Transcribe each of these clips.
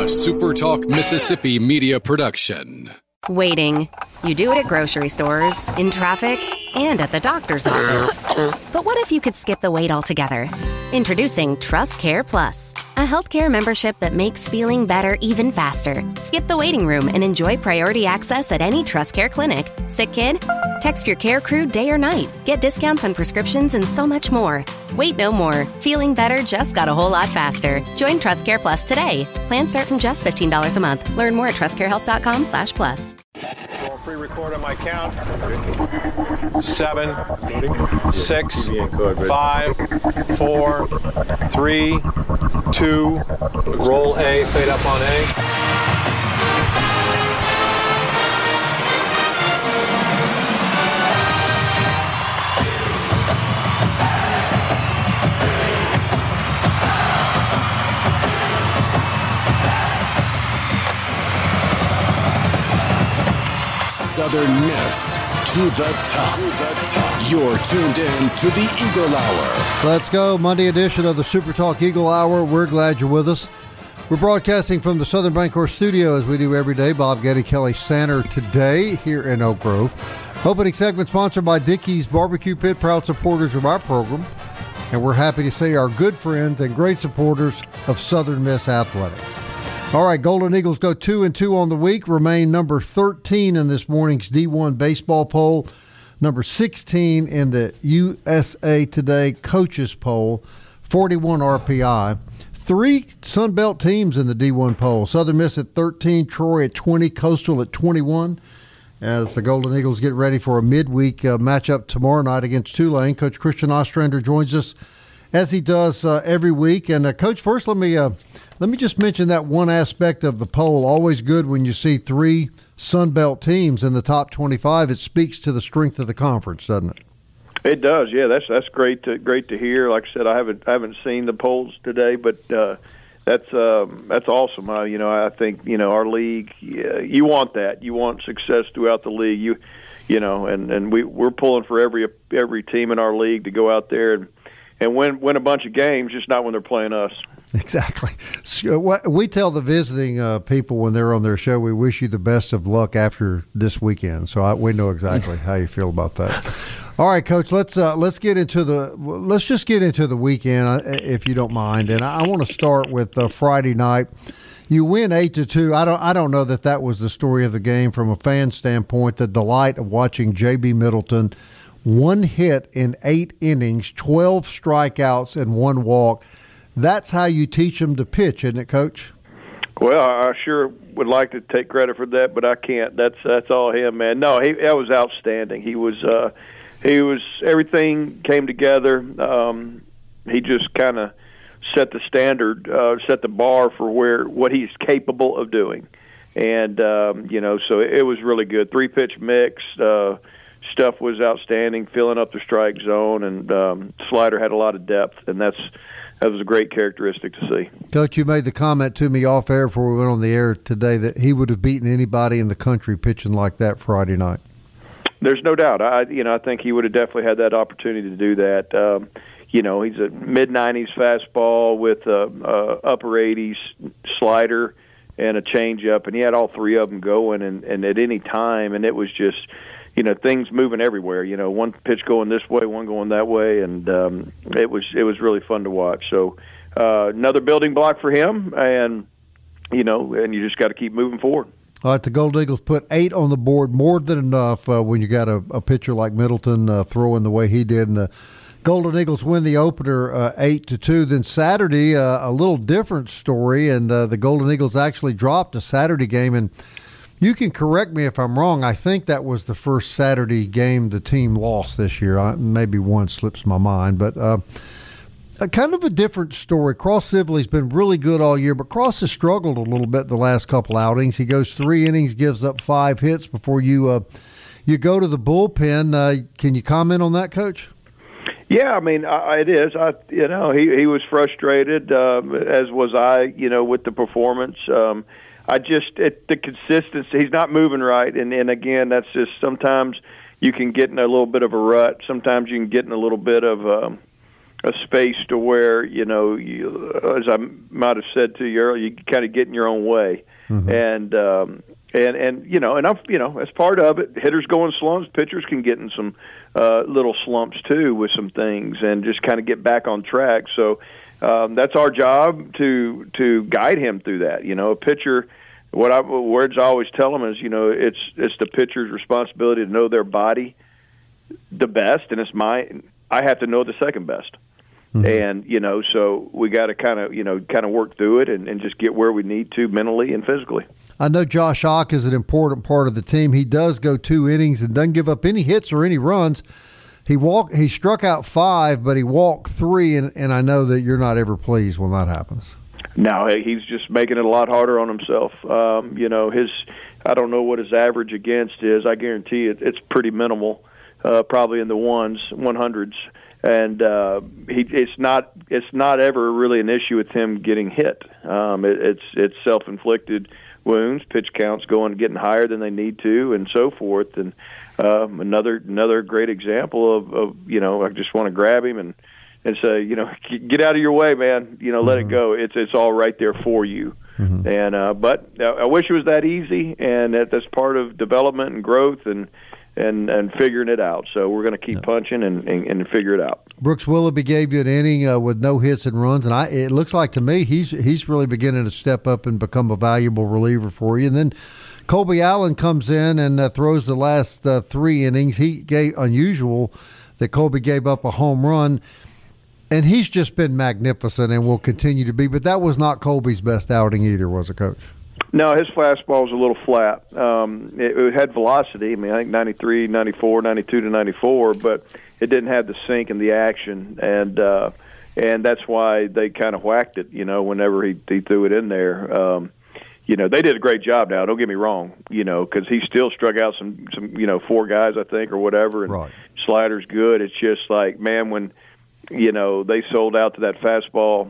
SuperTalk Mississippi media production. Waiting. You do it at grocery stores, in traffic, and at the doctor's office. But what if you could skip the wait altogether? Introducing TrustCare Plus, a healthcare membership that makes feeling better even faster. Skip the waiting room and enjoy priority access at any TrustCare clinic. Sick kid? Text your care crew day or night. Get discounts on prescriptions and so much more. Wait no more. Feeling better just got a whole lot faster. Join TrustCare Plus today. Plans start from just $15 a month. Learn more at trustcarehealth.com/plus. I'll pre-record on my count. 7, 6, 5, 4, 3, 2. Roll A, fade up on A. Southern Miss to the top. You're tuned in to the Eagle Hour. Let's go. Monday edition of the Super Talk Eagle Hour. We're glad you're with us. We're broadcasting from the Southern Bancorp studio as we do every day. Bob Getty, Kelly Sander today here in Oak Grove. Opening segment sponsored by Dickey's Barbecue Pit, proud supporters of our program. And we're happy to say our good friends and great supporters of Southern Miss Athletics. All right, Golden Eagles go 2-2 on the week, remain number 13 in this morning's D1 baseball poll, number 16 in the USA Today coaches poll, 41 RPI. 3 Sun Belt teams in the D1 poll, Southern Miss at 13, Troy at 20, Coastal at 21, as the Golden Eagles get ready for a midweek matchup tomorrow night against Tulane. Coach Christian Ostrander joins us as he does every week. And Coach, first let me just mention that one aspect of the poll. Always good when you see 3 Sun Belt teams in the top 25. It speaks to the strength of the conference, doesn't it? It does, yeah. That's great to hear. Like I said, I haven't seen the polls today, but that's awesome. I think our league. You want that. You want success throughout the league. And we're pulling for every team in our league to go out there and win a bunch of games, just not when they're playing us. Exactly. So we tell the visiting people when they're on their show, we wish you the best of luck after this weekend. So we know exactly how you feel about that. All right, Coach. Let's just get into the weekend, if you don't mind. And I want to start with Friday night. You win 8-2. I don't know that was the story of the game from a fan standpoint. The delight of watching J.B. Middleton, 1 hit in 8 innings, 12 strikeouts, and 1 walk. That's how you teach them to pitch, isn't it, Coach? Well, I sure would like to take credit for that, but I can't. That's all him, man. No, that was outstanding. He was everything came together. He just kind of set the standard, set the bar for what he's capable of doing, and so it was really good. 3-pitch mix. Stuff was outstanding, filling up the strike zone, and slider had a lot of depth, and that was a great characteristic to see. Coach, you made the comment to me off air before we went on the air today that he would have beaten anybody in the country pitching like that Friday night. There's no doubt. I think he would have definitely had that opportunity to do that. He's a mid-90s fastball with upper 80s slider and a changeup, and he had all 3 of them going, and at any time, and it was just – things moving everywhere. One pitch going this way, one going that way, and it was really fun to watch. So another building block for him, and you just got to keep moving forward. All right, the Golden Eagles put 8 on the board, more than enough when you got a pitcher like Middleton throwing the way he did, and the Golden Eagles win the opener 8-2. Then Saturday, a little different story, and the Golden Eagles actually dropped a Saturday game, and you can correct me if I'm wrong. I think that was the first Saturday game the team lost this year. Maybe one slips my mind, but kind of a different story. Cross Sibley's been really good all year, but Cross has struggled a little bit the last couple outings. He goes 3 innings, gives up 5 hits before you go to the bullpen. Can you comment on that, Coach? Yeah, I mean, it is. He was frustrated, as was I. With the performance. The consistency, he's not moving right. And again, that's just sometimes you can get in a little bit of a rut. Sometimes you can get in a little bit of a space to where, as I might have said to you earlier, you kind of get in your own way. Mm-hmm. And I'm, as part of it, hitters go in slumps, pitchers can get in some little slumps too with some things and just kind of get back on track. So that's our job to guide him through that. A pitcher, words I always tell them is, it's the pitcher's responsibility to know their body the best, and I have to know the second best. Mm-hmm. And, so we got to kind of work through it and just get where we need to mentally and physically. I know Josh Ock is an important part of the team. He does go 2 innings and doesn't give up any hits or any runs. He struck out 5, but he walked 3, and I know that you're not ever pleased when that happens. No, he's just making it a lot harder on himself. I don't know what his average against is. I guarantee it's pretty minimal, probably in the 100s. And it's not ever really an issue with him getting hit. It's self-inflicted wounds, pitch counts getting higher than they need to, and so forth. And another great example of I just want to grab him and say, get out of your way, man. Let it go. It's all right there for you. Mm-hmm. And but I wish it was that easy, and that's part of development and growth and figuring it out. So we're going to keep punching and figure it out. Brooks Willoughby gave you an inning with no hits and runs, and it looks like to me he's really beginning to step up and become a valuable reliever for you. And then Colby Allen comes in and throws the last 3 innings. He gave unusual that Colby gave up a home run, and he's just been magnificent and will continue to be. But that was not Colby's best outing either, was it, Coach? No, his fastball was a little flat. It had velocity. I think 93, 94, 92 to 94, but it didn't have the sink and the action, and that's why they kind of whacked it. Whenever he threw it in there, they did a great job. Now, don't get me wrong, because he still struck out some 4 guys, I think, or whatever, and right. Slider's good. It's just like, man, when they sold out to that fastball,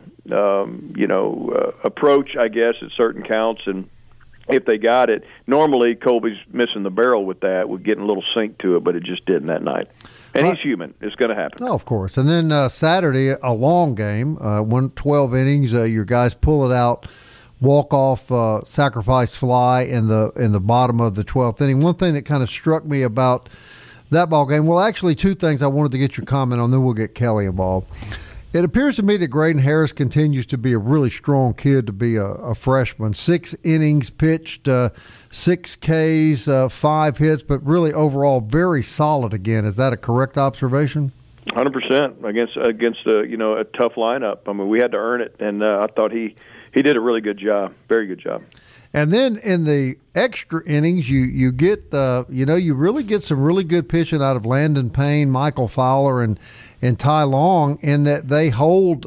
approach, I guess, at certain counts. And if they got it, normally Colby's missing the barrel with that, with getting a little sink to it, but it just didn't that night. And he's human. It's going to happen. No, of course. And then Saturday, a long game, 12 innings. Your guys pull it out, walk-off sacrifice fly in the bottom of the 12th inning. One thing that kind of struck me about that ball game, well, actually 2 things I wanted to get your comment on, then we'll get Kelly involved. It appears to me that Graydon Harris continues to be a really strong kid to be a freshman. 6 innings pitched, 6 Ks, 5 hits, but really overall very solid again. Is that a correct observation? 100% against a tough lineup. I mean, we had to earn it, and I thought he did a really good job, very good job. And then in the extra innings, you get you really get some really good pitching out of Landon Payne, Michael Fowler, and Ty Long, in that they hold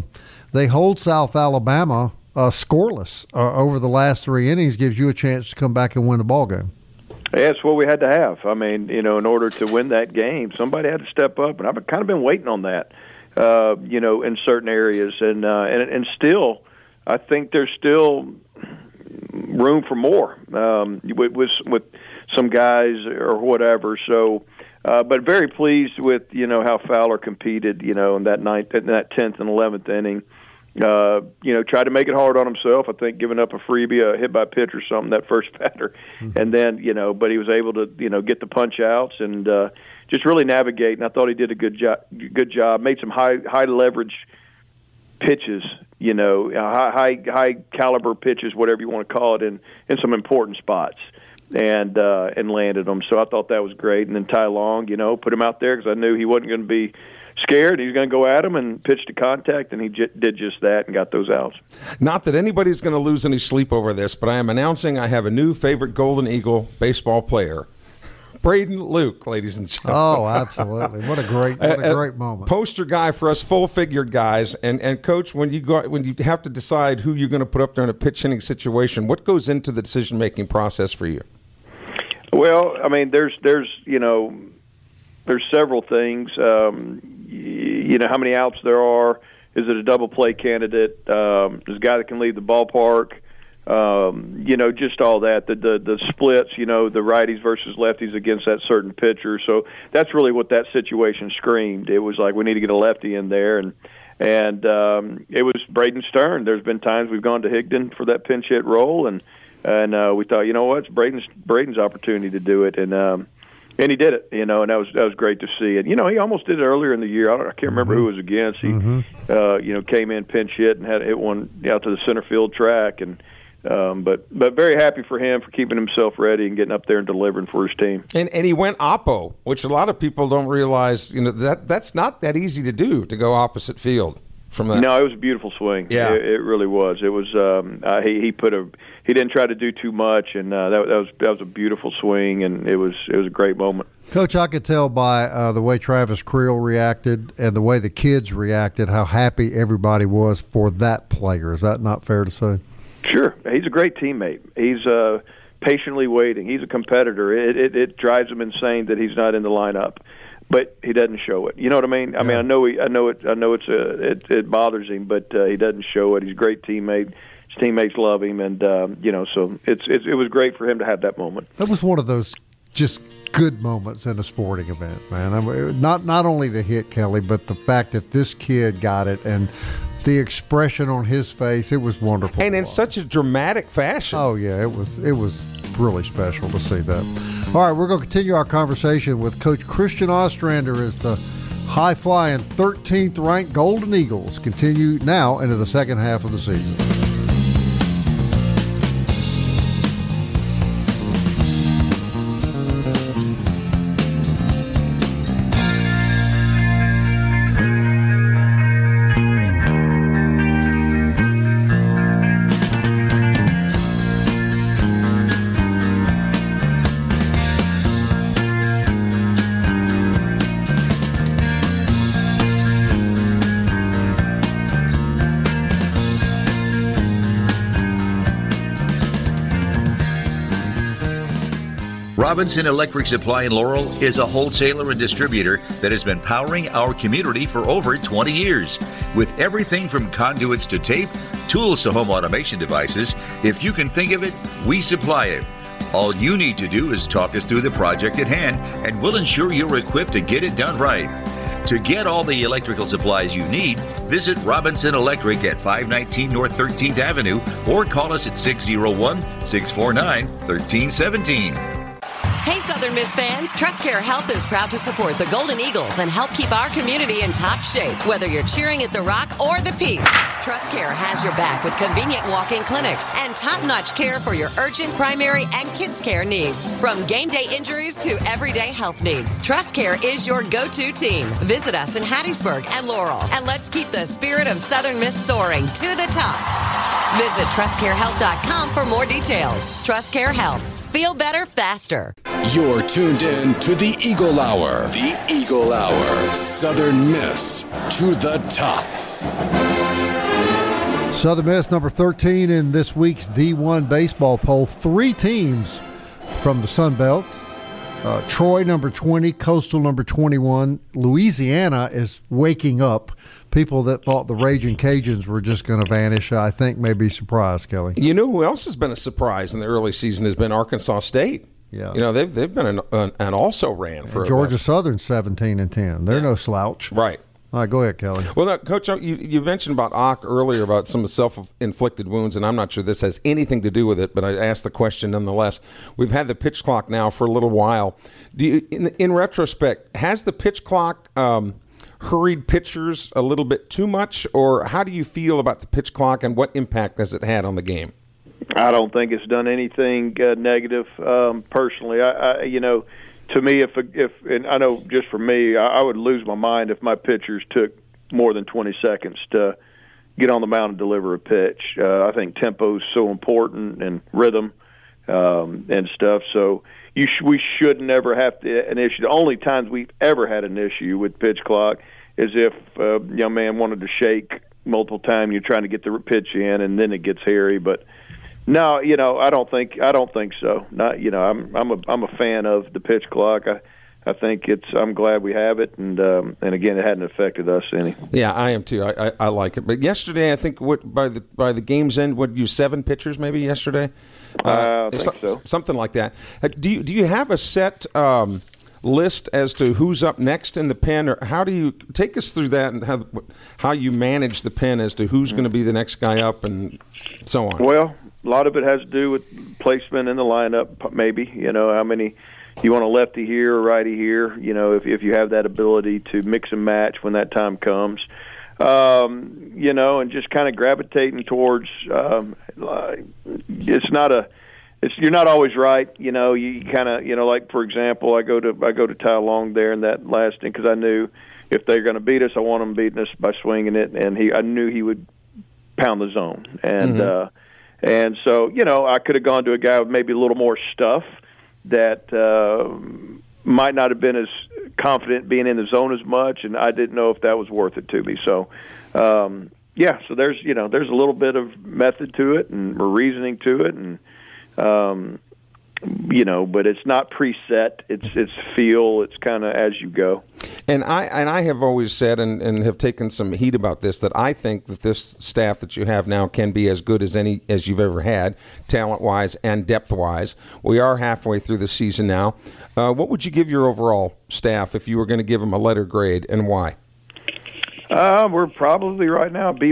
South Alabama scoreless over the last 3 innings. Gives you a chance to come back and win the ball game. Yeah, it's what we had to have. I mean, in order to win that game, somebody had to step up, and I've kind of been waiting on that, in certain areas, and still, I think there's still room for more with some guys or whatever. So, but very pleased with how Fowler competed. In that 10th and 11th inning. Tried to make it hard on himself. I think giving up a freebie, a hit by pitch or something, that first batter, and then but he was able to get the punch outs and just really navigate. And I thought he did a good job. Made some high leverage pitches. High caliber pitches, whatever you want to call it, in some important spots, and landed them. So I thought that was great. And then Ty Long, put him out there because I knew he wasn't going to be scared. He was going to go at him and pitch to contact, and he did just that and got those outs. Not that anybody's going to lose any sleep over this, but I am announcing I have a new favorite Golden Eagle baseball player. Braden Luke, ladies and gentlemen. Oh, absolutely! What a great moment. Poster guy for us full-figured guys. And Coach, when you have to decide who you're going to put up there in a pitch hitting situation, what goes into the decision-making process for you? Well, I mean, there's several things. How many outs there are. Is it a double play candidate? There's a guy that can leave the ballpark. Just all that, the splits, the righties versus lefties against that certain pitcher. So that's really what that situation screamed. It was like, we need to get a lefty in there, and it was Braden Stern. There's been times we've gone to Higdon for that pinch hit role, and we thought, it's Braden's opportunity to do it, and he did it, and that was great to see. And he almost did it earlier in the year. I can't remember who it was against. He came in pinch hit and had hit one out to the center field track, and but very happy for him for keeping himself ready and getting up there and delivering for his team. And he went oppo, which a lot of people don't realize. That's not that easy to do, to go opposite field from that. No, it was a beautiful swing. Yeah, it really was. It was. He didn't try to do too much, and that was a beautiful swing, and it was a great moment. Coach, I could tell by the way Travis Creel reacted and the way the kids reacted how happy everybody was for that player. Is that not fair to say? Sure. He's a great teammate. He's patiently waiting. He's a competitor. It drives him insane that he's not in the lineup, but he doesn't show it. You know what I mean? I mean, I know it bothers him, but he doesn't show it. He's a great teammate. His teammates love him, and so it was great for him to have that moment. That was one of those just good moments in a sporting event, man. I mean, not only the hit, Kelly, but the fact that this kid got it and the expression on his face, it was wonderful. And in such a dramatic fashion. Oh, yeah, it was really special to see that. All right, we're going to continue our conversation with Coach Christian Ostrander as the high-flying 13th-ranked Golden Eagles continue now into the second half of the season. Robinson Electric Supply in Laurel is a wholesaler and distributor that has been powering our community for over 20 years. With everything from conduits to tape, tools to home automation devices, if you can think of it, we supply it. All you need to do is talk us through the project at hand, and we'll ensure you're equipped to get it done right. To get all the electrical supplies you need, visit Robinson Electric at 519 North 13th Avenue or call us at 601-649-1317. Hey, Southern Miss fans, TrustCare Health is proud to support the Golden Eagles and help keep our community in top shape, whether you're cheering at the Rock or the Peak. TrustCare has your back with convenient walk-in clinics and top-notch care for your urgent, primary, and kids' care needs. From game day injuries to everyday health needs, TrustCare is your go-to team. Visit us in Hattiesburg and Laurel, and let's keep the spirit of Southern Miss soaring to the top. Visit TrustCareHealth.com for more details. TrustCare Health. Feel better faster. You're tuned in to the Eagle Hour. The Eagle Hour. Southern Miss to the top. Southern Miss number 13 in this week's D1 baseball poll. 3 teams from the Sun Belt. Troy number 20, Coastal number 21. Louisiana is waking up. People that thought the Raging Cajuns were just going to vanish, I think, may be surprised, Kelly. You know who else has been a surprise in the early season has been Arkansas State. Yeah, they've been an also ran for Georgia Southern 17-10. They're no slouch. Right. All right, go ahead, Kelly. Well, now, Coach, you mentioned about Ock earlier about some of the self-inflicted wounds, and I'm not sure this has anything to do with it, but I asked the question nonetheless. We've had the pitch clock now for a little while. Do you, in retrospect, has the pitch clock hurried pitchers a little bit too much, or how do you feel about the pitch clock and what impact has it had on the game? I don't think it's done anything negative personally. To me, if and I know just for me, I would lose my mind if my pitchers took more than 20 seconds to get on the mound and deliver a pitch. I think tempo is so important and rhythm and stuff. So we should never have an issue. The only times we've ever had an issue with pitch clock is if a young man wanted to shake multiple times. You're trying to get the pitch in, and then it gets hairy. But no, I don't think so. Not, I'm a fan of the pitch clock. I think I'm glad we have it, and again, it hadn't affected us any. Yeah, I am too. I like it. But yesterday, I think by the game's end, what, you 7 pitchers maybe yesterday? I think so. Something like that. Do you have a set list as to who's up next in the pen, or how do you take us through that, and how you manage the pen as to who's going to be the next guy up and so on? Well, a lot of it has to do with placement in the lineup, maybe. How many you want a lefty here or righty here, if you have that ability to mix and match when that time comes. And just kind of gravitating towards you're not always right. You kind of, like, for example, I go to Ty Long there in that last inning because I knew if they're going to beat us, I want them beating us by swinging it, and I knew he would pound the zone. And so, I could have gone to a guy with maybe a little more stuff that might not have been as confident being in the zone as much, and I didn't know if that was worth it to me. So, so there's a little bit of method to it and reasoning to it, and but it's not preset. It's feel. It's kind of as you go. And I have always said, and have taken some heat about this, that I think that this staff that you have now can be as good as any as you've ever had, talent-wise and depth-wise. We are halfway through the season now. What would you give your overall staff if you were going to give them a letter grade, and why? We're probably right now B-.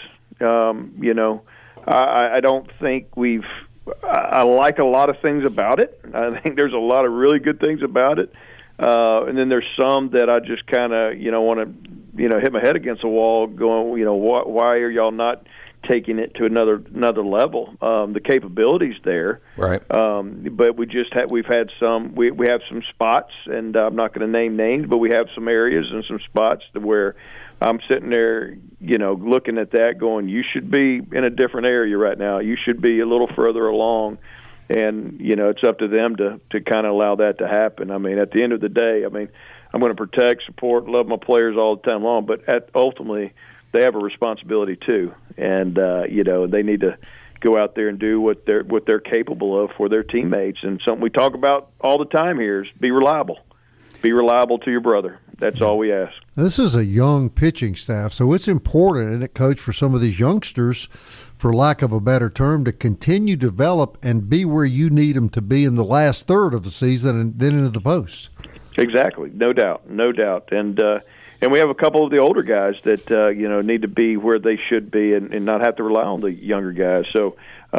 I don't think we've. I like a lot of things about it. I think there's a lot of really good things about it. And then there's some that I just kind of, want to, hit my head against the wall going, why are y'all not taking it to another level? The capability's there. Right. But we've had some, we have some spots, and I'm not going to name names, but we have some areas and some spots where I'm sitting there, looking at that going, you should be in a different area right now. You should be a little further along. And, it's up to them to kind of allow that to happen. I mean, at the end of the day, I'm going to protect, support, love my players all the time long, but ultimately they have a responsibility too. And, they need to go out there and do what they're capable of for their teammates. And something we talk about all the time here is be reliable. Be reliable to your brother. That's all we ask. This is a young pitching staff, so it's important, isn't it, Coach, for some of these youngsters, for lack of a better term, to continue to develop and be where you need them to be in the last third of the season and then into the post. Exactly, no doubt. And we have a couple of the older guys that need to be where they should be and not have to rely on the younger guys. So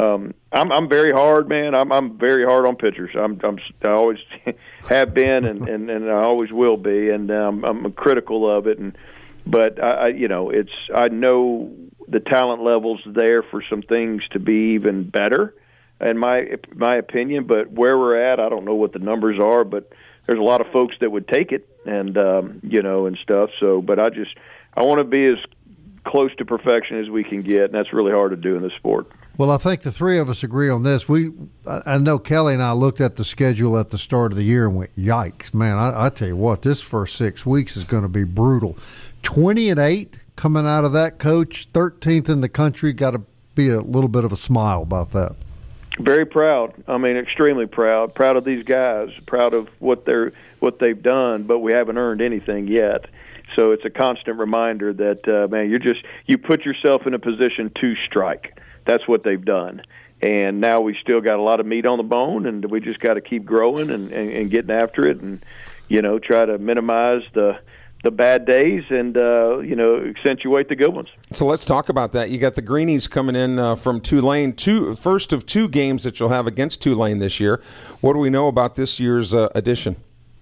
I'm very hard, man. I'm very hard on pitchers. I always have been and I always will be, and I'm critical of it. But I know the talent level's there for some things to be even better, in my opinion. But where we're at, I don't know what the numbers are, but there's a lot of folks that would take it, and and stuff. So, but I want to be as close to perfection as we can get, and that's really hard to do in this sport. Well, I think the three of us agree on this. I know Kelly and I looked at the schedule at the start of the year and went, yikes, man, I tell you what, this first 6 weeks is going to be brutal. 20-8 coming out of that, Coach, 13th in the country. Got to be a little bit of a smile about that. Very proud. Extremely proud. Proud of these guys. Proud of what they've done, but we haven't earned anything yet. So it's a constant reminder that, you put yourself in a position to strike. That's what they've done. And now we still got a lot of meat on the bone, and we just got to keep growing and getting after it and, try to minimize the bad days and, accentuate the good ones. So let's talk about that. You got the Greenies coming in from Tulane, first of 2 games that you'll have against Tulane this year. What do we know about this year's edition?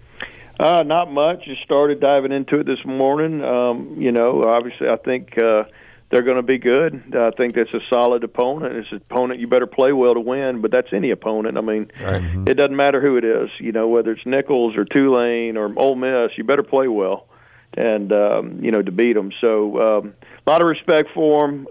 Not much. Just started diving into it this morning. Obviously I think they're going to be good. I think that's a solid opponent. It's an opponent you better play well to win, but that's any opponent. It doesn't matter who it is, whether it's Nichols or Tulane or Ole Miss, you better play well and, to beat them. So a lot of respect for them,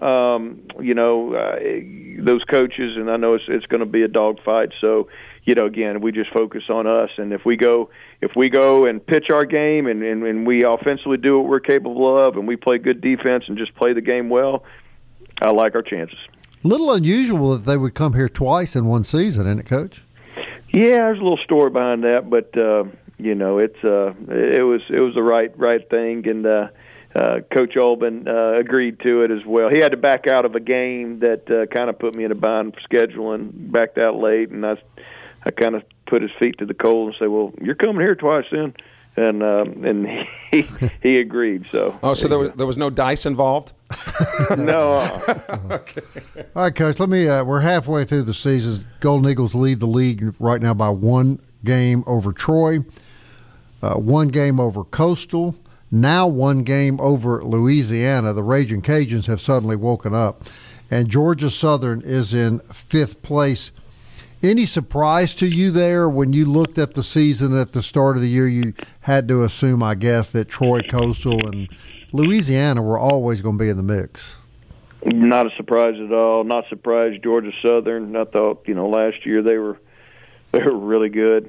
those coaches, and I know it's going to be a dogfight. So, again, we just focus on us, and if we go and pitch our game and we offensively do what we're capable of and we play good defense and just play the game well, I like our chances. Little unusual that they would come here twice in one season, isn't it, Coach? Yeah, there's a little story behind that, but You know, it was the right thing, and Coach Olben agreed to it as well. He had to back out of a game that kind of put me in a bind for scheduling, backed out late, and I kind of put his feet to the coals and said, "Well, you're coming here twice then," and he agreed. So there was no dice involved. No. Okay. All right, Coach. Let me. We're halfway through the season. Golden Eagles lead the league right now by 1 game over Troy, 1 game over Coastal. Now 1 game over Louisiana. The Raging Cajuns have suddenly woken up. And Georgia Southern is in 5th place. Any surprise to you there when you looked at the season at the start of the year? You had to assume, I guess, that Troy, Coastal, and Louisiana were always going to be in the mix. Not a surprise at all. Not surprised Georgia Southern. I thought, last year they were really good,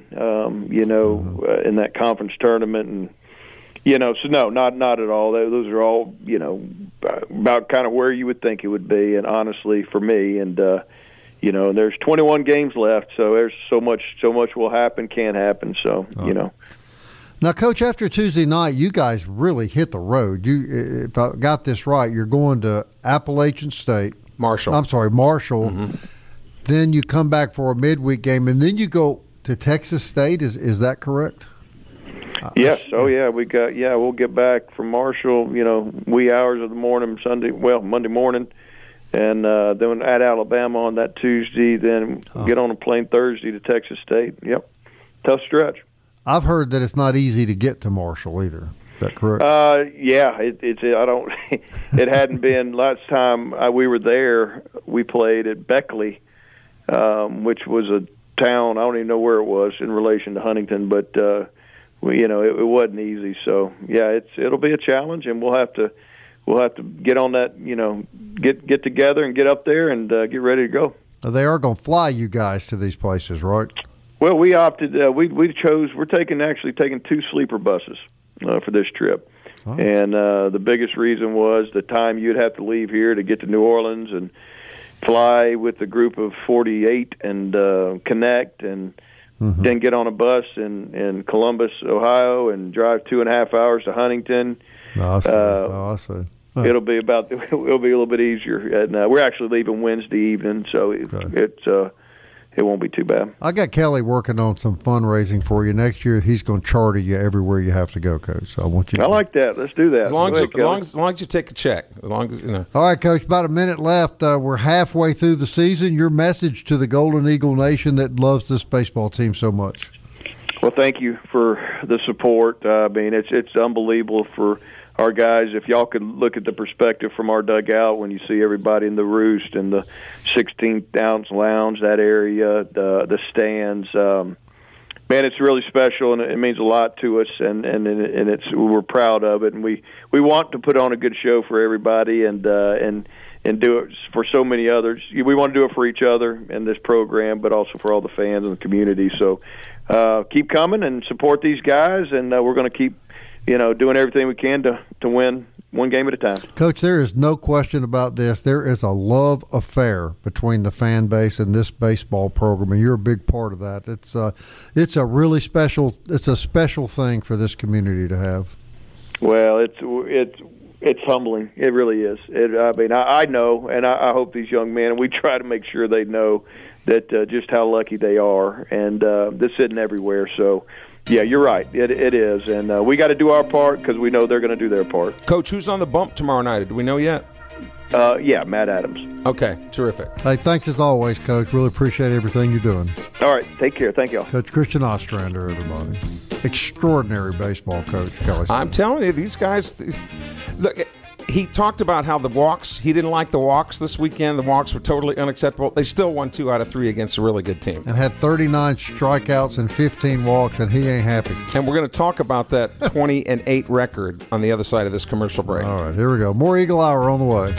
in that conference tournament. And so no, not at all. Those are all, about kind of where you would think it would be. And honestly, for me, and there's 21 games left, so there's so much will happen, can happen. So Now, Coach, after Tuesday night, you guys really hit the road. If I got this right, you're going to Appalachian State, Marshall. Mm-hmm. Then you come back for a midweek game, and then you go to Texas State. Is that correct? Yes. Oh, yeah. We'll get back from Marshall, wee hours of the morning, Monday morning, and then at Alabama on that Tuesday, then get on a plane Thursday to Texas State. Yep. Tough stretch. I've heard that it's not easy to get to Marshall either. Is that correct? Yeah. It hadn't been. Last time we were there, we played at Beckley, which was a town. I don't even know where it was in relation to Huntington, but it wasn't easy. So yeah, it'll be a challenge, and we'll have to get on that. Get together and get up there and get ready to go. They are going to fly you guys to these places, right? Well, we opted. We chose. We're taking 2 sleeper buses for this trip, and the biggest reason was the time you'd have to leave here to get to New Orleans and fly with a group of 48 and connect, and then get on a bus in Columbus, Ohio, and drive 2.5 hours to Huntington. I see. It'll be a little bit easier, and we're actually leaving Wednesday evening, so it won't be too bad. I got Kelly working on some fundraising for you next year. He's going to charter you everywhere you have to go, Coach. So I want you. I like that. Let's do that. As long as you take a check. As long as All right, Coach. About a minute left. We're halfway through the season. Your message to the Golden Eagle Nation that loves this baseball team so much. Well, thank you for the support. I mean, it's unbelievable for our guys. If y'all could look at the perspective from our dugout when you see everybody in the roost and the 16th-ounce lounge, that area, the stands, man, it's really special, and it means a lot to us, and we're proud of it, and we want to put on a good show for everybody and do it for so many others. We want to do it for each other in this program, but also for all the fans and the community. So keep coming and support these guys, and we're going to keep doing everything we can to win 1 game at a time. Coach, there is no question about this. There is a love affair between the fan base and this baseball program, and you're a big part of that. It's a really special thing for this community to have. Well, it's humbling. It really is. I know, and I hope these young men, and we try to make sure they know that just how lucky they are, and this isn't everywhere. So. Yeah, you're right. It is, and we got to do our part because we know they're going to do their part. Coach, who's on the bump tomorrow night? Do we know yet? Yeah, Matt Adams. Okay, terrific. Hey, thanks as always, Coach. Really appreciate everything you're doing. All right, take care. Thank y'all. Coach Christian Ostrander, everybody. Extraordinary baseball coach, Kelly. I'm telling you, these guys. Look, he talked about how the walks, he didn't like the walks this weekend. The walks were totally unacceptable. They still won 2 out of 3 against a really good team. And had 39 strikeouts and 15 walks, and he ain't happy. And we're going to talk about that 20-8 record on the other side of this commercial break. All right, here we go. More Eagle Hour on the way.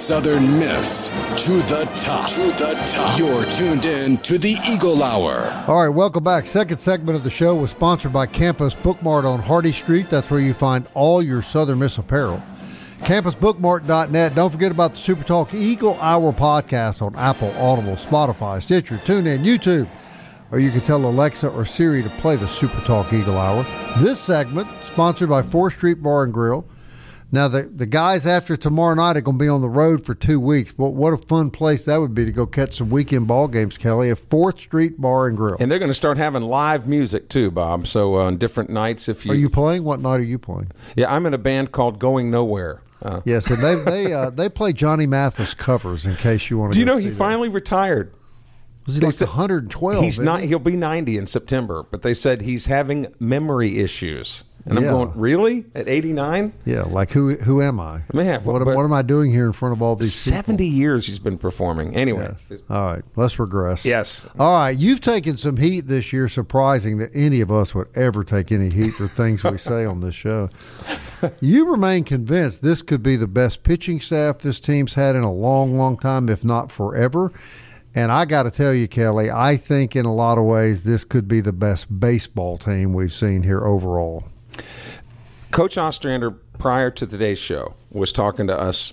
Southern Miss to the top. To the top. You're tuned in to the Eagle Hour. All right, welcome back. Second segment of the show was sponsored by Campus Bookmart on Hardy Street. That's where you find all your Southern Miss apparel. CampusBookmart.net. Don't forget about the Super Talk Eagle Hour podcast on Apple, Audible, Spotify, Stitcher, TuneIn, YouTube, or you can tell Alexa or Siri to play the Super Talk Eagle Hour. This segment sponsored by 4th Street Bar and Grill. Now, the guys after tomorrow night are going to be on the road for 2 weeks. But what a fun place that would be to go catch some weekend ball games, Kelly, at 4th Street Bar and Grill. And they're going to start having live music, too, Bob. So on different nights, if you... Are you playing? What night are you playing? Yeah, I'm in a band called Going Nowhere. Yes, and they play Johnny Mathis covers, in case you want to Do you know he finally retired? Was he like 112? He's not. He'll be 90 in September, but they said he's having memory issues. And I'm going, really? At 89? Yeah, like who am I? Man, what am I doing here in front of all these 70 people? years he's been performing. Anyway. Yes. All right, let's regress. Yes. All right, you've taken some heat this year, surprising that any of us would ever take any heat for things we say on this show. You remain convinced this could be the best pitching staff this team's had in a long, long time, if not forever. And I got to tell you, Kelly, I think in a lot of ways this could be the best baseball team we've seen here overall. Coach Ostrander, prior to today's show, was talking to us.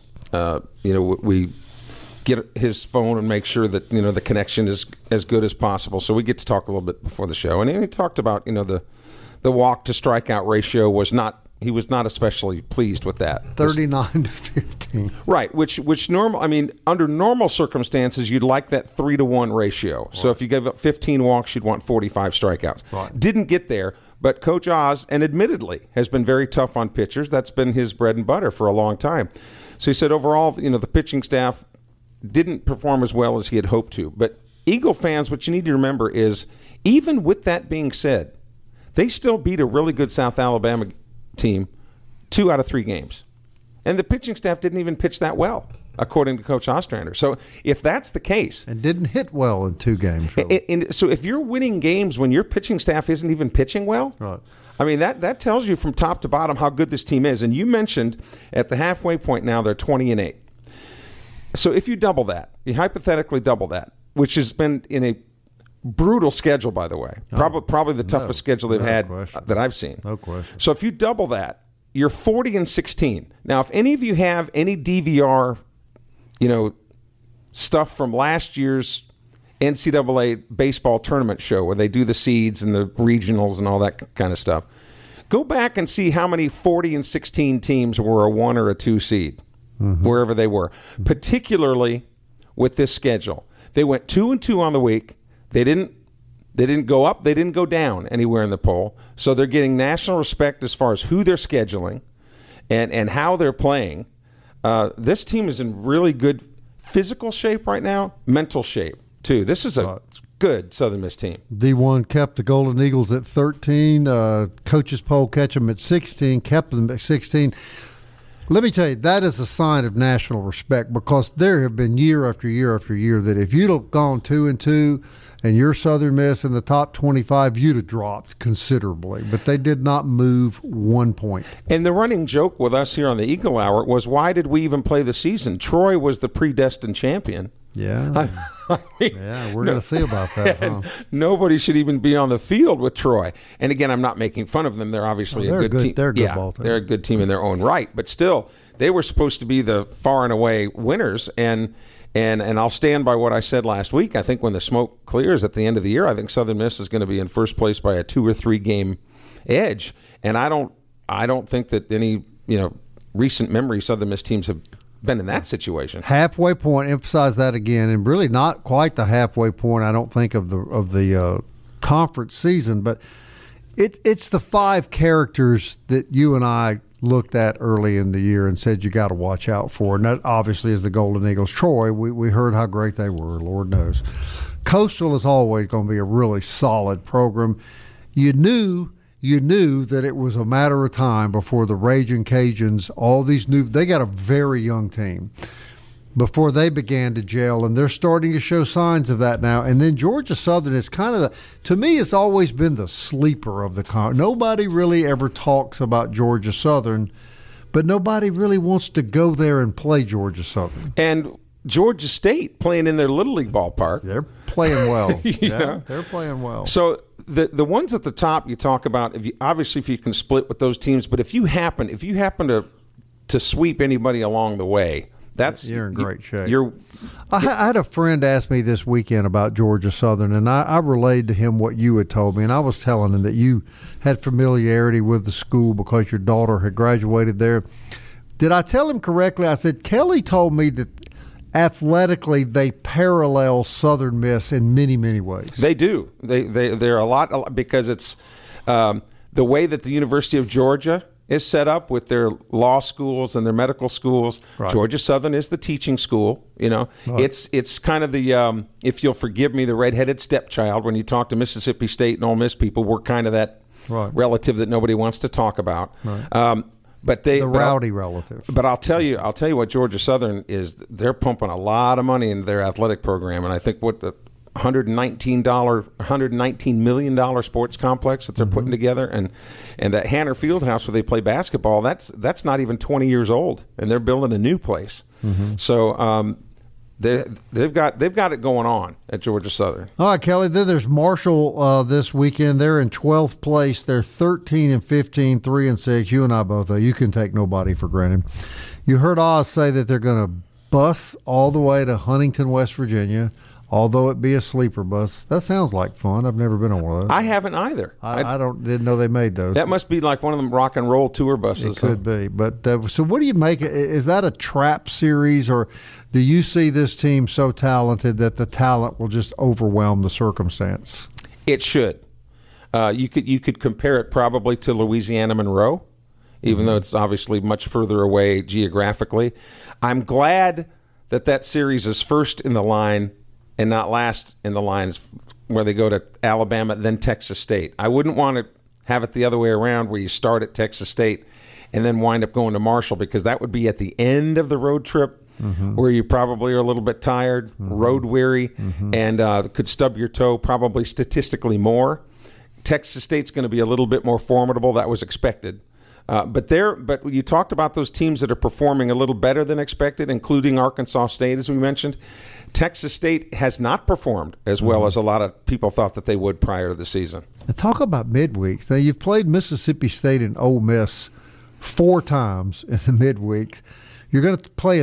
We get his phone and make sure that the connection is as good as possible. So we get to talk a little bit before the show, and he talked about the walk to strikeout ratio was not. He was not especially pleased with that. 39 to 15. Right, which normal. I mean, under normal circumstances, you'd like that 3-to-1 ratio. Right. So if you gave up 15 walks, you'd want 45 strikeouts. Right. Didn't get there, but Coach Oz, and admittedly, has been very tough on pitchers. That's been his bread and butter for a long time. So he said overall, the pitching staff didn't perform as well as he had hoped to. But Eagle fans, what you need to remember is, even with that being said, they still beat a really good South Alabama team 2 out of 3 games. And the pitching staff didn't even pitch that well, according to Coach Ostrander. So if that's the case... And didn't hit well in 2 games. Really. So if you're winning games when your pitching staff isn't even pitching well, right. I mean, that tells you from top to bottom how good this team is. And you mentioned at the halfway point now they're 20-8. So if you double that, you hypothetically double that, which has been in a brutal schedule, by the way. Probably the toughest schedule they've had that I've seen. No question. So if you double that, you're 40-16. Now, if any of you have any DVR, stuff from last year's NCAA baseball tournament show where they do the seeds and the regionals and all that kind of stuff, go back and see how many 40-16 teams were a 1 or a 2 seed, wherever they were. Particularly with this schedule, they went 2-2 on the week. They didn't go up. They didn't go down anywhere in the poll. So they're getting national respect as far as who they're scheduling and how they're playing. This team is in really good physical shape right now, mental shape, too. This is a good Southern Miss team. D1 kept the Golden Eagles at 13. Coaches poll catch them at 16, kept them at 16. Let me tell you, that is a sign of national respect, because there have been year after year after year that if you'd have gone 2-2 and you're Southern Miss in the top 25, you'd have dropped considerably. But they did not move 1 point. And the running joke with us here on the Eagle Hour was, why did we even play the season? Troy was the predestined champion. Yeah. We're going to see about that. Huh? Nobody should even be on the field with Troy. And again, I'm not making fun of them. They're obviously a good team. They're a good ball team. They're a good team in their own right. But still, they were supposed to be the far and away winners. And I'll stand by what I said last week. I think when the smoke clears at the end of the year, I think Southern Miss is going to be in first place by a 2 or 3 game edge. And I don't think that any recent memory Southern Miss teams have been in that situation. Halfway point, emphasize that again, and really not quite the halfway point, I don't think, of the conference season, but it's the 5 characters that you and I looked at early in the year and said you got to watch out for, and that obviously is the Golden Eagles. Troy, we heard how great they were, Lord knows. Coastal is always going to be a really solid program. You knew that it was a matter of time before the Ragin' Cajuns, they got a very young team, before they began to gel, and they're starting to show signs of that now. And then Georgia Southern is kind of, to me, it's always been the sleeper of the nobody really ever talks about Georgia Southern, but nobody really wants to go there and play Georgia Southern. And Georgia State playing in their Little League ballpark. They're playing well. Yeah, they're playing well. So the ones at the top you talk about, if you can split with those teams, but if you happen to sweep anybody along the way, you're in great shape. I had a friend ask me this weekend about Georgia Southern, and I relayed to him what you had told me, and I was telling him that you had familiarity with the school because your daughter had graduated there. Did I tell him correctly? I said, Kelly told me that athletically they parallel Southern Miss in many, many ways. They do. They're a lot because it's the way that the University of Georgia is set up with their law schools and their medical schools. Right. Georgia Southern is the teaching school. Right. It's kind of the if you'll forgive me, the redheaded stepchild. When you talk to Mississippi State and Ole Miss people, we're kind of that relative that nobody wants to talk about. Right. But the rowdy relative. But I'll tell you what Georgia Southern is. They're pumping a lot of money into their athletic program, and I think what the $119 million sports complex that they're putting together, and that Hanner Fieldhouse where they play basketball, that's not even 20 years old, and they're building a new place. So they've got it going on at Georgia Southern. All right, Kelly. Then there's Marshall this weekend. They're in 12th place. They're 13-15, 3-6. You and I both know you can take nobody for granted. You heard Oz say that they're going to bus all the way to Huntington, West Virginia. Although it be a sleeper bus. That sounds like fun. I've never been on one of those. I haven't either. I didn't know they made those. That must be like one of them rock and roll tour buses. It could be. But so what do you make? Is that a trap series, or do you see this team so talented that the talent will just overwhelm the circumstance? It should. You could compare it probably to Louisiana Monroe, even though it's obviously much further away geographically. I'm glad that series is first in the line and not last in the lines where they go to Alabama, then Texas State. I wouldn't want to have it the other way around where you start at Texas State and then wind up going to Marshall, because that would be at the end of the road trip where you probably are a little bit tired, road weary, and could stub your toe probably statistically more. Texas State's going to be a little bit more formidable. That was expected. But you talked about those teams that are performing a little better than expected, including Arkansas State, as we mentioned. Texas State has not performed as well as a lot of people thought that they would prior to the season. Now talk about midweeks. Now, you've played Mississippi State and Ole Miss 4 times in the midweeks. You're going to play a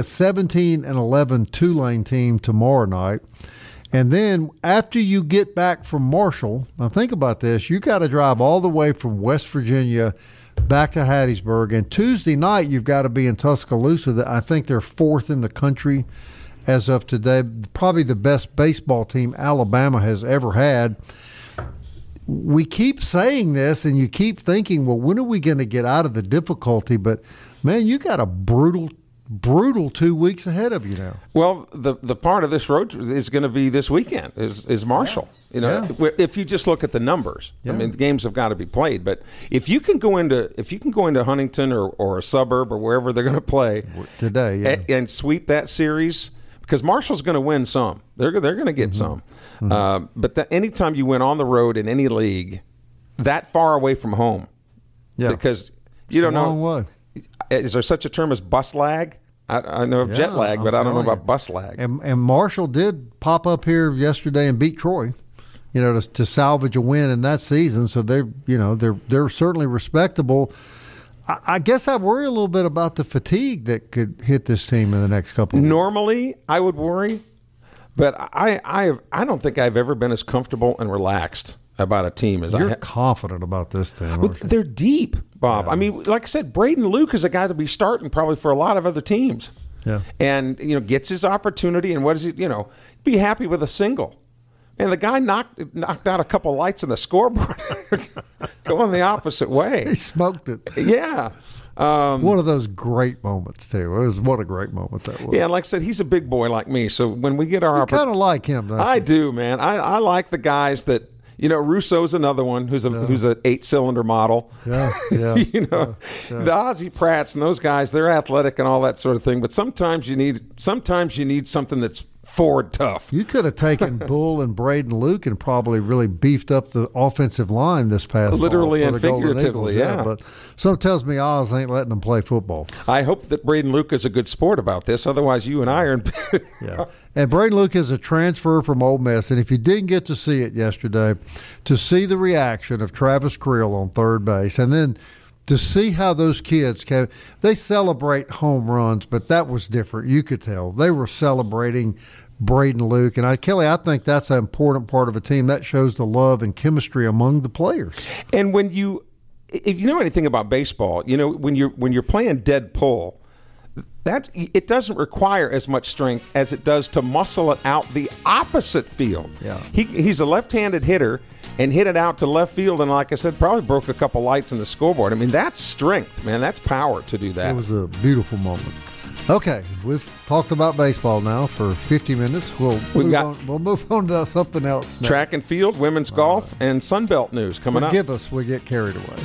17-11 Tulane team tomorrow night. And then after you get back from Marshall, now think about this, you got to drive all the way from West Virginia back to Hattiesburg. And Tuesday night, you've got to be in Tuscaloosa. I think they're 4th in the country as of today. Probably the best baseball team Alabama has ever had. We keep saying this, and you keep thinking, well, when are we going to get out of the difficulty? But, man, you got a brutal 2 weeks ahead of you now. Well, the part of this road is going to be this weekend is Marshall. Yeah. If you just look at the numbers, I mean, the games have got to be played. But if you can go into Huntington or a suburb or wherever they're going to play today, and sweep that series, because Marshall's going to win some, they're going to get some. But anytime you win on the road in any league, that far away from home, because you don't know. Long way. Is there such a term as bus lag? I know of jet lag, but I don't know about bus lag. And Marshall did pop up here yesterday and beat Troy, to salvage a win in that season. So they're certainly respectable. I guess I worry a little bit about the fatigue that could hit this team in the next couple of weeks. Normally, I would worry, but I don't think I've ever been as comfortable and relaxed about a team as You're confident about this team. Well, they're deep, Bob. Yeah. I mean, like I said, Braden Luke is a guy to be starting probably for a lot of other teams. Yeah. And, gets his opportunity, and what is he, be happy with a single. And the guy knocked out a couple lights in the scoreboard going the opposite way. He smoked it. Yeah. One of those great moments, too. What a great moment that was. Yeah, like I said, he's a big boy like me. So when we get our opportunity. You kind of like him, don't you? I do, man. I like the guys that, Russo's another one who's an 8-cylinder model. Yeah. The Ozzie Pratts and those guys, they're athletic and all that sort of thing. But sometimes you need something that's Ford tough. You could have taken Bull and Braden Luke and probably really beefed up the offensive line this past literally fall for and the Golden figuratively, Eagles. yeah. But something tells me Oz ain't letting them play football. I hope that Braden Luke is a good sport about this. Otherwise, you and I are in. Yeah. And Braden Luke is a transfer from Ole Miss, and if you didn't get to see it yesterday, to see the reaction of Travis Creel on third base, and then to see how those kids they celebrate home runs, but that was different. You could tell they were celebrating Braden Luke, and Kelly, I think that's an important part of a team. That shows the love and chemistry among the players. And if you know anything about baseball, when you're playing dead pull, it doesn't require as much strength as it does to muscle it out the opposite field. Yeah. He's a left-handed hitter and hit it out to left field, and like I said, probably broke a couple lights in the scoreboard. I mean, that's strength, man. That's power to do that. It was a beautiful moment. Okay, we've talked about baseball now for 50 minutes. We'll move on to something else now. Track and field, women's golf, and Sunbelt news coming up. Forgive us, we get carried away.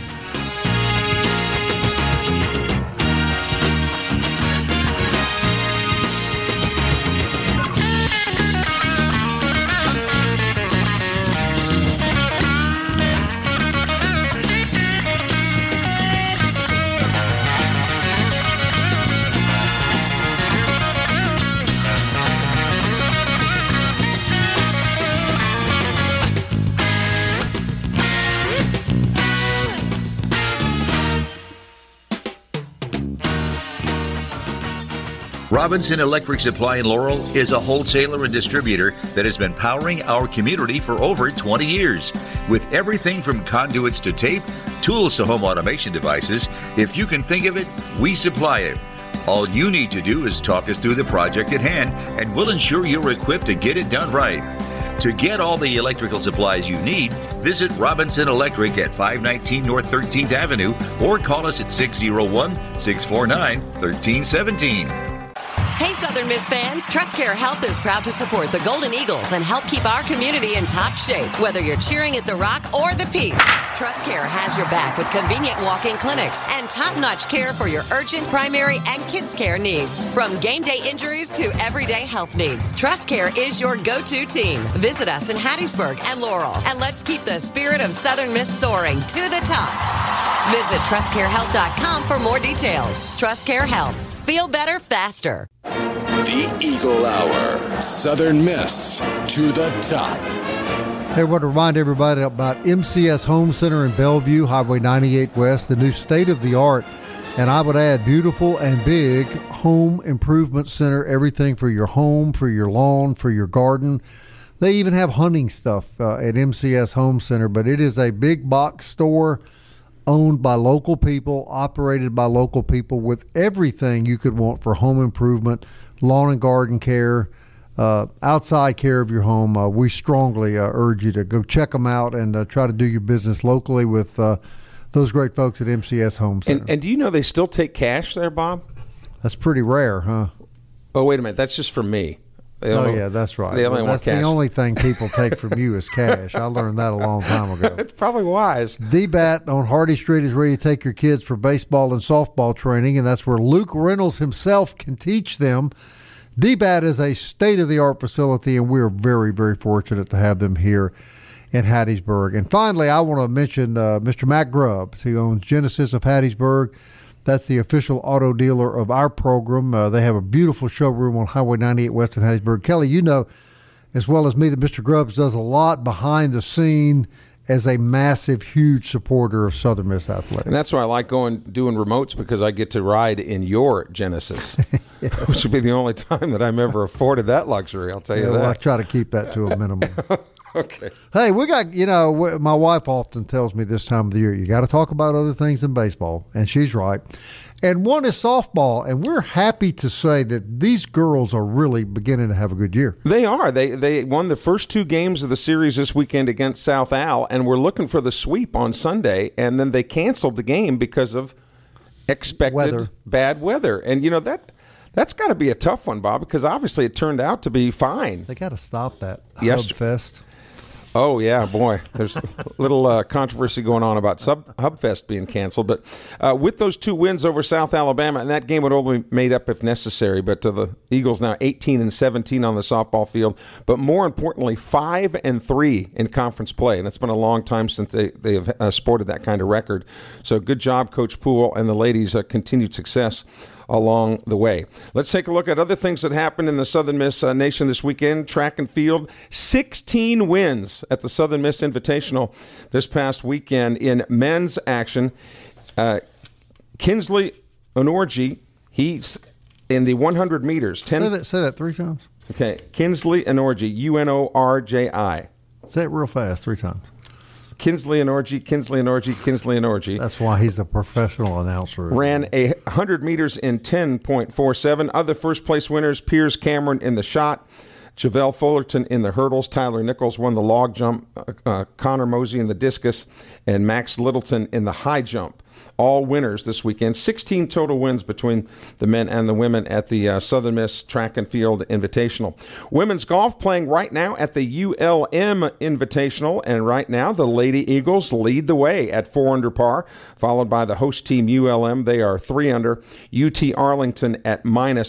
Robinson Electric Supply in Laurel is a wholesaler and distributor that has been powering our community for over 20 years. With everything from conduits to tape, tools to home automation devices, if you can think of it, we supply it. All you need to do is talk us through the project at hand, and we'll ensure you're equipped to get it done right. To get all the electrical supplies you need, visit Robinson Electric at 519 North 13th Avenue or call us at 601-649-1317. Hey, Southern Miss fans, TrustCare Health is proud to support the Golden Eagles and help keep our community in top shape, whether you're cheering at the Rock or the Peak. TrustCare has your back with convenient walk-in clinics and top-notch care for your urgent, primary, and kids' care needs. From game day injuries to everyday health needs, TrustCare is your go-to team. Visit us in Hattiesburg and Laurel, and let's keep the spirit of Southern Miss soaring to the top. Visit TrustCareHealth.com for more details. TrustCare Health. Feel better faster. The Eagle Hour. Southern Miss to the top. Hey, I want to remind everybody about MCS Home Center in Bellevue, Highway 98 West, the new state-of-the-art, and I would add beautiful and big home improvement center, everything for your home, for your lawn, for your garden. They even have hunting stuff at MCS Home Center, but it is a big box store owned by local people, operated by local people, with everything you could want for home improvement, lawn and garden care, outside care of your home. We strongly urge you to go check them out and try to do your business locally with those great folks at MCS Home Center. And do you know they still take cash there, Bob? That's pretty rare, huh? Oh, wait a minute. That's just for me. Yeah, that's right. That's the only thing people take from you is cash. I learned that a long time ago. It's probably wise. DBAT on Hardy Street is where you take your kids for baseball and softball training, and that's where Luke Reynolds himself can teach them. DBAT is a state-of-the-art facility, and we're very, very fortunate to have them here in Hattiesburg. And finally, I want to mention Mr. Matt Grubbs, who owns Genesis of Hattiesburg. That's the official auto dealer of our program. They have a beautiful showroom on Highway 98 West in Hattiesburg. Kelly, you know as well as me that Mr. Grubbs does a lot behind the scene as a massive, huge supporter of Southern Miss Athletics. And that's why I like doing remotes, because I get to ride in your Genesis, which would be the only time that I'm ever afforded that luxury, I'll tell you that. Well, I try to keep that to a minimum. Okay. Hey, we got, my wife often tells me this time of the year, you got to talk about other things than baseball, and she's right. And one is softball, and we're happy to say that these girls are really beginning to have a good year. They are. They won the first two games of the series this weekend against South Al, and we're looking for the sweep on Sunday, and then they canceled the game because of expected bad weather. And, that's got to be a tough one, Bob, because obviously it turned out to be fine. They got to stop that Yes. Hub Fest. Oh, yeah, boy. There's a little controversy going on about Hubfest being canceled. But with those 2 wins over South Alabama, and that game would only be made up if necessary, but the Eagles now 18-17 on the softball field. But more importantly, 5-3 in conference play. And it's been a long time since they have sported that kind of record. So good job, Coach Poole and the ladies' continued success along the way. Let's take a look at other things that happened in the Southern Miss Nation this weekend. Track and field, 16 wins at the Southern Miss Invitational this past weekend. In men's action, Kinsley Onorji, he's in the 100 meters. Say that 3 times. Okay, Kinsley Onorji, Unorji. Say it real fast 3 times. Kinsley Onorji. That's why he's a professional announcer. Ran 100 meters in 10.47. Other first-place winners, Piers Cameron in the shot, Javelle Fullerton in the hurdles, Tyler Nichols won the log jump, Connor Mosey in the discus, and Max Littleton in the high jump. All winners this weekend. 16 total wins between the men and the women at the Southern Miss Track and Field Invitational. Women's golf playing right now at the ULM Invitational, and right now the Lady Eagles lead the way at 4 under par, followed by the host team ULM. They are 3 under. UT Arlington at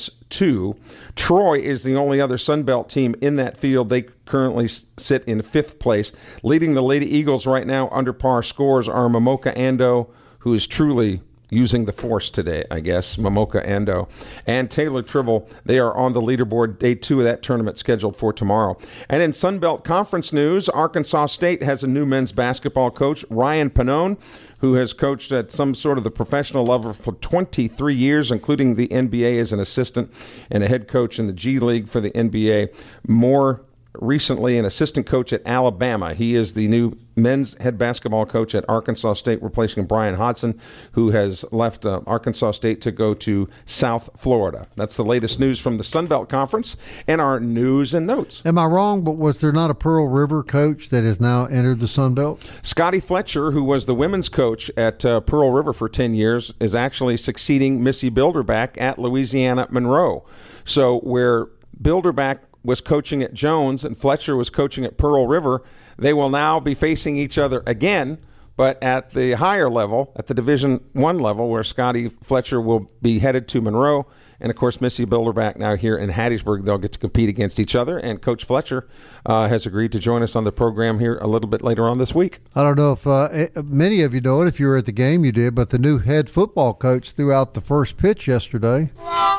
-2. Troy is the only other Sunbelt team in that field. They currently sit in 5th place. Leading the Lady Eagles right now under par scores are Momoka Ando, who is truly using the force today, I guess, Momoka Ando, and Taylor Tribble. They are on the leaderboard. Day 2 of that tournament scheduled for tomorrow. And in Sunbelt Conference news, Arkansas State has a new men's basketball coach, Ryan Pannone, who has coached at some sort of the professional level for 23 years, including the NBA as an assistant and a head coach in the G League for the NBA. More recently an assistant coach at Alabama. He is the new men's head basketball coach at Arkansas State, replacing Brian Hodson, who has left Arkansas State to go to South Florida. That's the latest news from the Sun Belt Conference and our news and notes. Am I wrong, but was there not a Pearl River coach that has now entered the Sun Belt? Scotty Fletcher, who was the women's coach at Pearl River for 10 years, is actually succeeding Missy Bilderback at Louisiana Monroe. So where Bilderback was coaching at Jones and Fletcher was coaching at Pearl River, they will now be facing each other again, but at the higher level, at the Division I level, where Scotty Fletcher will be headed to Monroe. And, of course, Missy Bilderback now here in Hattiesburg. They'll get to compete against each other. And Coach Fletcher has agreed to join us on the program here a little bit later on this week. I don't know if many of you know it. If you were at the game, you did. But the new head football coach threw out the first pitch yesterday.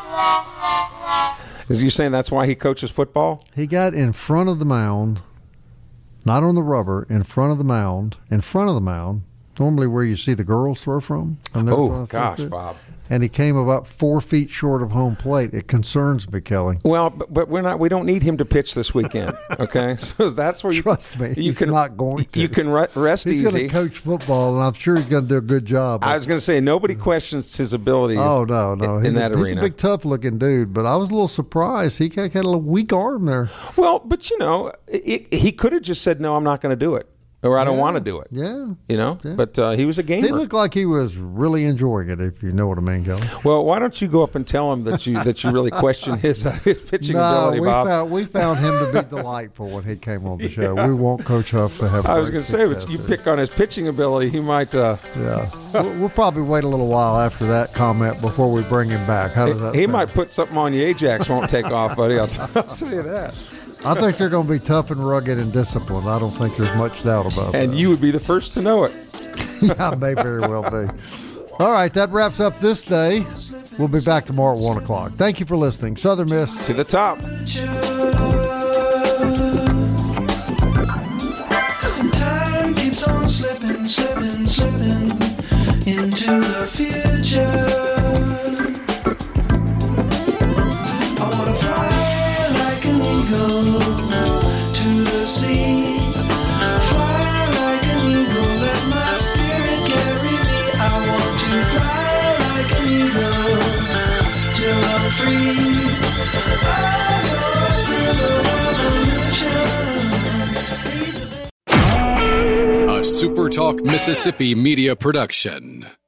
Is you saying that's why he coaches football? He got in front of the mound, not on the rubber, in front of the mound, normally where you see the girls throw from. Oh, gosh, Bob. And he came about 4 feet short of home plate. It concerns me, Kelly. Well, but we don't need him to pitch this weekend, okay? So that's where trust me, he's not going to. You can rest easy. He's going to coach football, and I'm sure he's going to do a good job. I was going to say, nobody questions his ability in that arena. He's a big, tough-looking dude, but I was a little surprised. He had a little weak arm there. Well, but, he could have just said, no, I'm not going to do it. Or I don't want to do it. Yeah. But he was a gamer. He looked like he was really enjoying it, if you know what I mean, Kelly. Well, why don't you go up and tell him that you really question his pitching ability, Bob? We found him to be delightful when he came on the show. We want Coach Huff to have. I was going to say, but you pick on his pitching ability, he might. Yeah, we'll probably wait a little while after that comment before we bring him back. How does that? He might put something on you. Ajax won't take off, buddy. I'll tell you that. I think they're going to be tough and rugged and disciplined. I don't think there's much doubt about that. And you would be the first to know it. Yeah, I may very well be. All right, that wraps up this day. We'll be back tomorrow at 1 o'clock. Thank you for listening. Southern Miss. To the top. Time keeps on slipping, slipping, slipping into the future. I want to fly like an eagle to the sea. Fly like an eagle, let my spirit carry me. I want to fly like an eagle till I'm free. A SuperTalk Mississippi media production.